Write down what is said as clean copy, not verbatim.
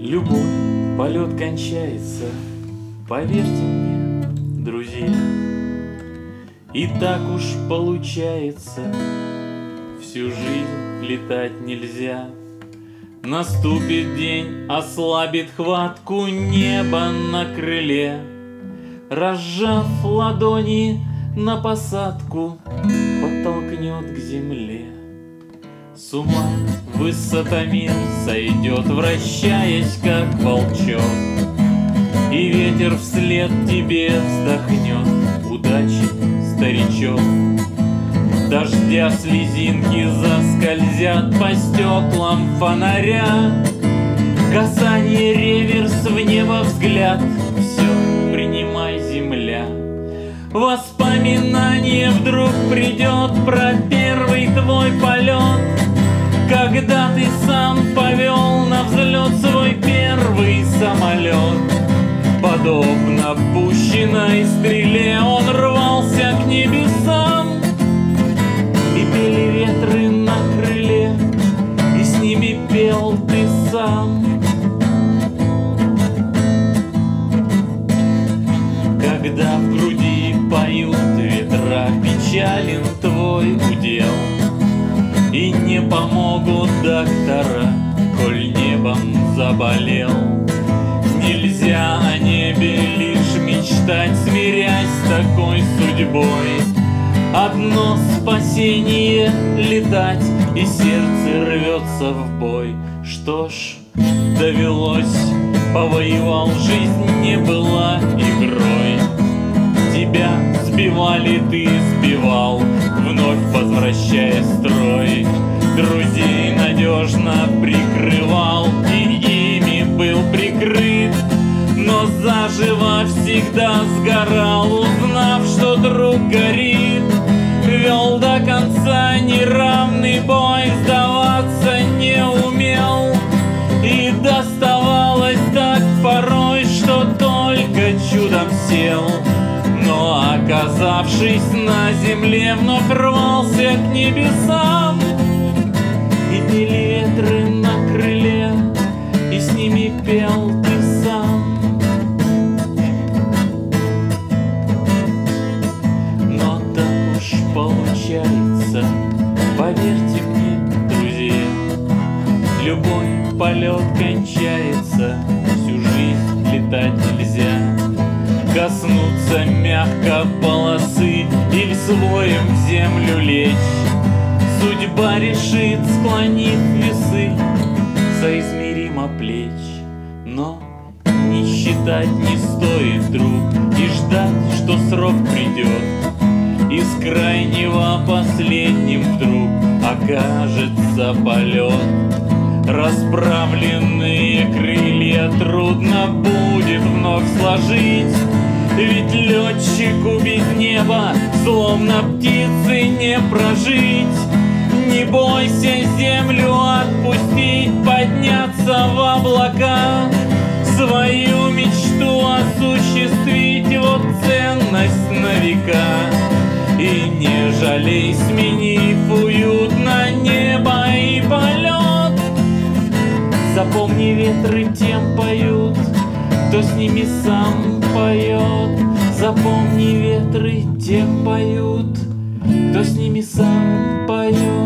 Любой полет кончается, поверьте мне, друзья. И так уж получается, всю жизнь летать нельзя. Наступит день, ослабит хватку небо на крыле. Разжав ладони на посадку, подтолкнет к земле. С ума высотомер сойдет, вращаясь, как волчок, и ветер вслед тебе вздохнет: удачи, старичок. Дождя слезинки заскользят по стеклам фонаря. Касание, реверс, в небо взгляд. Все, принимай, земля. Воспоминание вдруг придет про первый твой полет, когда ты сам повел на взлет свой первый самолет. Подобно пущенной стреле он рвался к небесам, и пели ветры на крыле, и с ними пел ты сам. Когда в груди поют ветра, печален твой удел, и не помогут доктора, коль небом заболел. Нельзя о небе лишь мечтать, смирясь с такой судьбой. Одно спасение — летать, и сердце рвется в бой. Что ж, довелось, повоевал, жизнь не была игрой. Тебя сбивали, ты сбивал, вновь возвращая строй. Друзей надежно прикрывал, и ими был прикрыт, но заживо всегда сгорал, узнав, что друг горит. Вел до конца неравный бой, сдаваться не умел, и доставалось так порой, что только чудом сел. Но, оказавшись на земле, вновь рвался к небесам, и пели ветры на крыле, и с ними пел ты сам. Но так уж получается, поверьте мне, друзья, любой полет кончается, всю жизнь летать нельзя. Коснуться мягко полосы или своем в землю лечь, судьба решит, склонив весы соизмеримо плеч. Но не считать не стоит, друг, и ждать, что срок придет. Из крайнего последним вдруг окажется полет. Расправленные крылья трудно будет вновь сложить, ведь летчику без неба, словно птицы, не прожить. Не бойся землю отпустить, подняться в облака, свою мечту осуществить, вот ценность на века. И не жалей, сменив уют на небо и полет. Запомни, ветры тем поют, кто с ними сам поет. Запомни, ветры тем поют, кто с ними сам поет.